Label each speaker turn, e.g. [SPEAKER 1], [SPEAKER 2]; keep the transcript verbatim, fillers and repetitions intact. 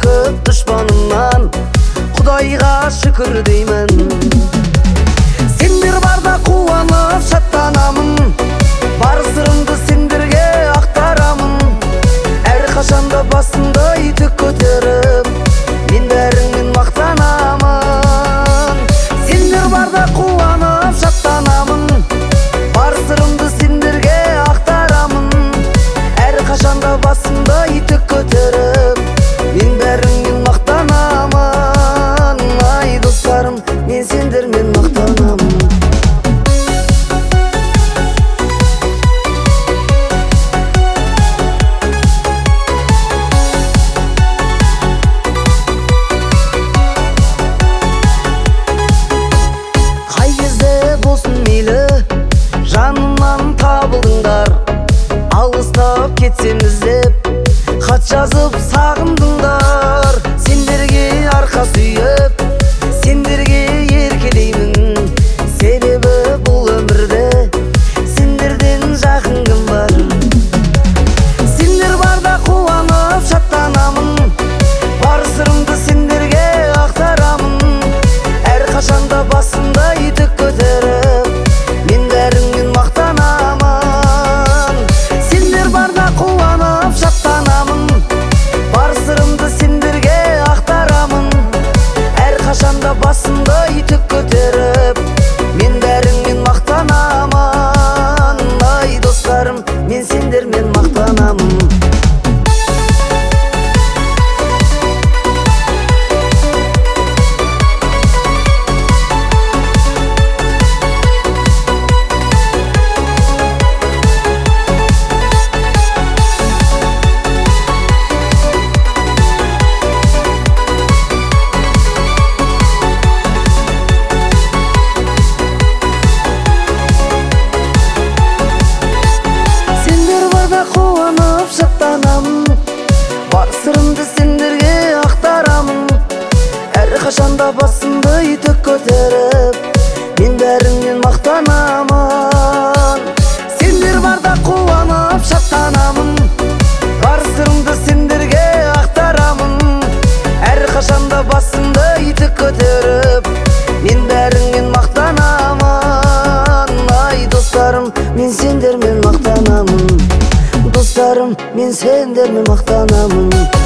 [SPEAKER 1] көп дұшпанымнан Құдайға шүкір деймін. Сендер барда қуанып шаттанамын, бар сырымды сендерге ақтарамын. Әрқашанда басымды тік көтеріп, мен бәріңмен мақтанамын. Сендер барда қуанып шаттанамын, бар сырымды сендерге ақтарамын. Әрқашанда басымды тік көтеріп, мен бәріңмен мақтанамын. Ай достарым, мен сендермен мақтанамын. Жанымнан табылдыңдар, алыстап кетсеміз деп хат жазып сағындыңдар. Сендерге арқа сүйіп, сендерге еркелеймін, себебі бұл өмірде сендерден жақын кім бар. Сендер барда қуанып шаттанамын, бар сырымды сендерге ақтарамын. Әрқашанда басымды тік көтеріп, мен бәріңмен мақтанамын. Сендер барда қуанып шаттанамын, бар сырымды сендерге ақтарамын. Әрқашанда басымды тік көтеріп, мен бәріңмен мақтанамын. Ай достарым, мен сендермен мақтанамын. Қуанып шаттанамын, бар сырымды сендерге ақтарамын. Әрқашанда басымды тік көтеріп, мен бәріңмен мақтанамын. Сендер барда қуанып шаттанамын, бар сырымды сендерге ақтарамын. Әрқашанда басымды тік көтеріп, мен бәріңмен мақтанамын. Ай достарым, мен сендермен мақтанамын. Достарым, мен сендермен мақтанамын.